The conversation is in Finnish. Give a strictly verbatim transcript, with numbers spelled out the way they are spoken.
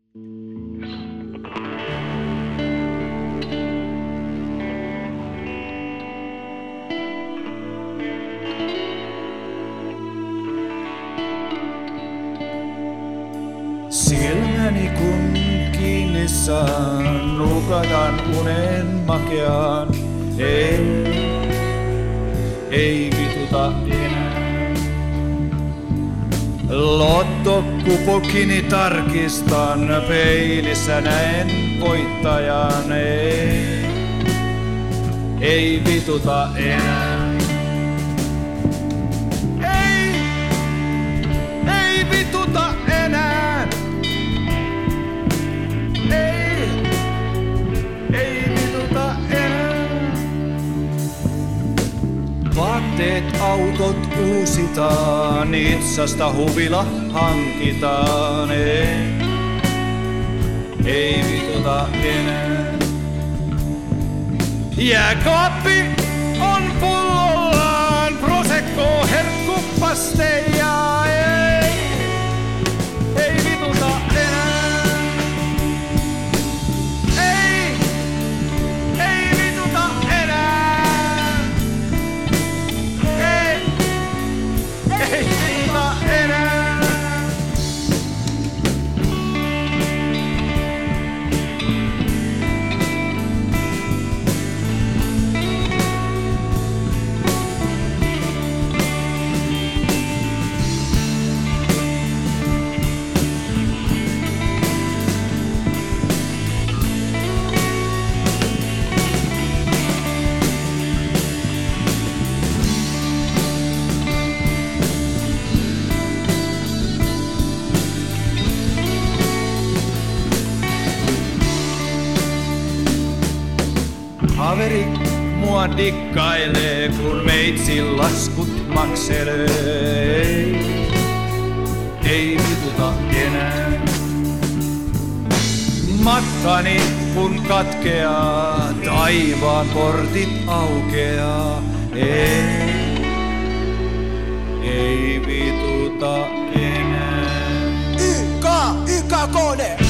Silmäni kun kiinni saan, nukataan unen makeaan. Ei, ei vituta enää. Lottokupokini tarkistan, peilissä näen voittajan. Ei, ei vituta enää. Ei, ei vituta enää. Ei, ei vituta enää. Vaatteet, autot uusitaan, Nitsasta huvila hankitaan. Ei, ei vituta enää. Jääkaappi on pullollaan, Prosecco, herkkupasteja. Ei, ei vituta enää. Ei, ei vituta enää. Ei, ei vituta enää. Kaveri mua dikkailee, kun meitsin laskut makselee. Ei, ei vituta enää. Matkani kun katkeaa, taivaan portit aukeaa. Ei, ei vituta enää. Y K, Y K K D.